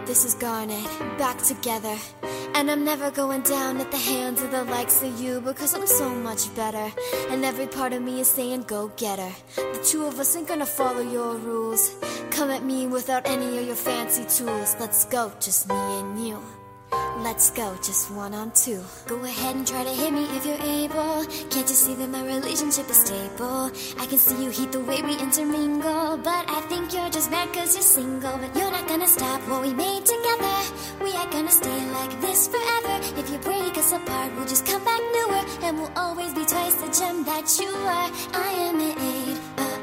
This is Garnet, back together. And I'm never going down at the hands of the likes of you, because I'm so much better. And every part of me is saying go get her. The two of us ain't gonna follow your rules. Come at me without any of your fancy tools. Let's go, just me and you. Let's go, just one on two. Go ahead and try to hit me if you're able. Can't you see that my relationship is stable? I can see you heat the way we intermingle, but I think you're just mad cause you're single. But you're not gonna stop what we made together. We are gonna stay like this forever. If you break us apart, we'll just come back newer, and we'll always be twice the gem that you are. I am the aid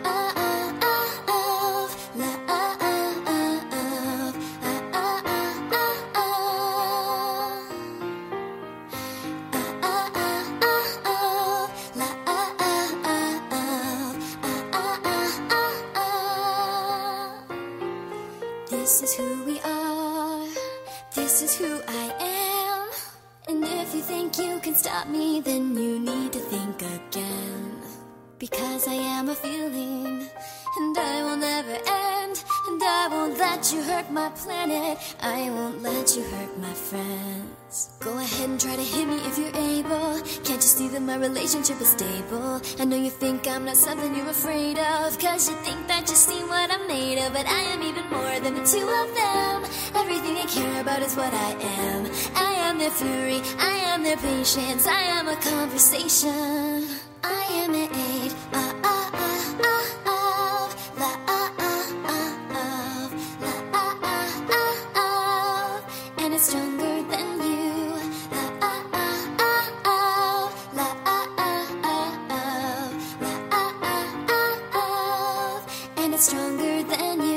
This is who we are, this is who I am. And if you think you can stop me, then you need to think again. Because I am a feeling, and I will never end. And I won't let you hurt my planet, I won't let you hurt my friends. Go ahead and try to hit me if you're able. Can't you see that my relationship is stable? I know you think I'm not something you're afraid of, cause you think that you see what I'm made of. But I am even more than the two of them. Everything they care about is what I am. I am their fury, I am their patience, I am a conversation. I am an aid, and it's stronger than you. And it's stronger than you.